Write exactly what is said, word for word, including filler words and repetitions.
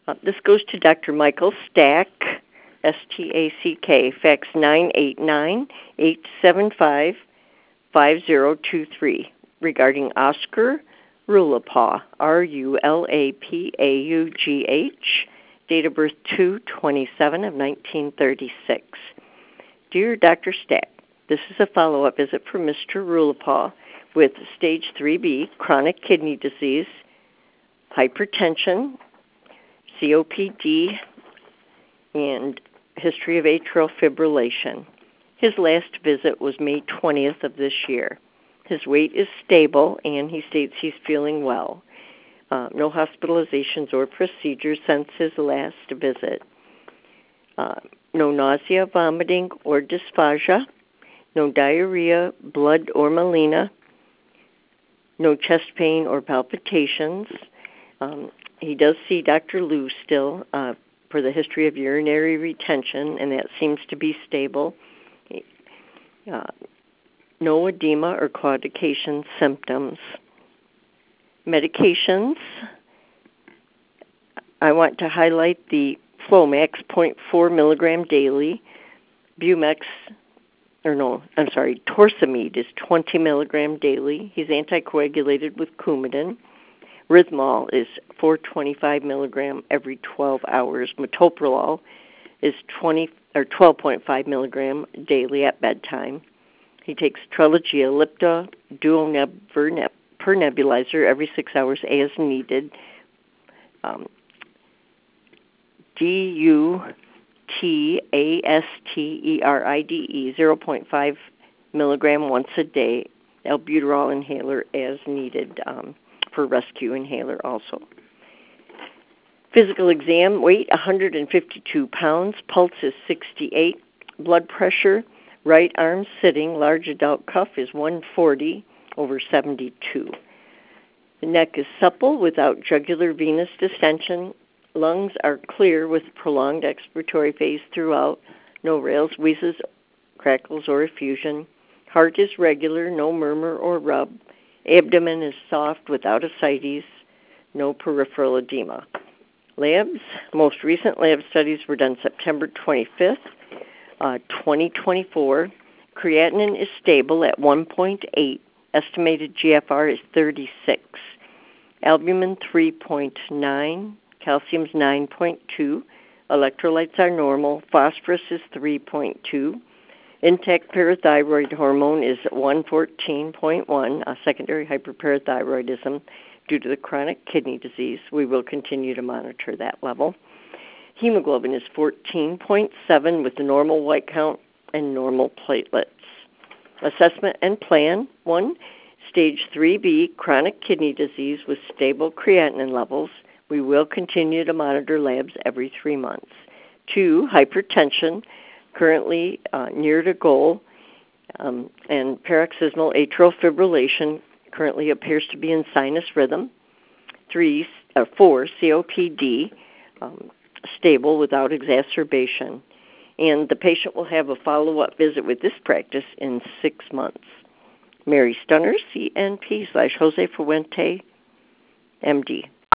Uh, this goes to Doctor Michael Stack, S T A C K, fax nine eight nine, eight seven five, five zero two three, regarding Oscar Rulapau, R U L A P A U G H, date of birth two twenty-seven of nineteen thirty-six. Dear Doctor Stack, this is a follow-up visit for Mister Rulapau with stage three B, chronic kidney disease, hypertension, C O P D, and history of atrial fibrillation. His last visit was May twentieth of this year. His weight is stable, and he states he's feeling well. Uh, no hospitalizations or procedures since his last visit. Uh, no nausea, vomiting, or dysphagia. No diarrhea, blood, or melena. No chest pain or palpitations. Um, he does see Doctor Liu still uh, for the history of urinary retention, and that seems to be stable. Uh, no edema or claudication symptoms. Medications, I want to highlight the Flomax zero point four milligram daily. Bumex, or no, I'm sorry, Torsamide is twenty milligram daily. He's anticoagulated with Coumadin. Rhythmol is four hundred twenty-five milligram every twelve hours. Metoprolol is twenty or twelve point five milligram daily at bedtime. He takes Trelegy Ellipta dual per nebulizer every six hours as needed. Um, D U T A S T E R I D E, zero point five milligram once a day. Albuterol inhaler as needed um, for rescue inhaler also. Physical exam, weight one hundred fifty-two pounds, pulse is sixty-eight, blood pressure, right arm sitting, large adult cuff is one forty over seventy-two. The neck is supple without jugular venous distension. Lungs are clear with prolonged expiratory phase throughout. No rales, wheezes, crackles, or effusion. Heart is regular, no murmur or rub. Abdomen is soft without ascites. No peripheral edema. Labs, most recent lab studies were done September twenty-fifth, uh, twenty twenty-four. Creatinine is stable at one point eight. Estimated G F R is thirty-six. Albumin three point nine. Calcium is nine point two. Electrolytes are normal. Phosphorus is three point two. Intact parathyroid hormone is one fourteen point one, a secondary hyperparathyroidism due to the chronic kidney disease. We will continue to monitor that level. Hemoglobin is fourteen point seven with the normal white count and normal platelets. Assessment and plan. One, stage three B, chronic kidney disease with stable creatinine levels. We will continue to monitor labs every three months. Two, hypertension, currently uh, near to goal, um, and paroxysmal atrial fibrillation currently appears to be in sinus rhythm. Three, or four, C O P D, um, stable without exacerbation. And the patient will have a follow-up visit with this practice in six months. Mary Stunner, C N P slash Jose Fuente, M D.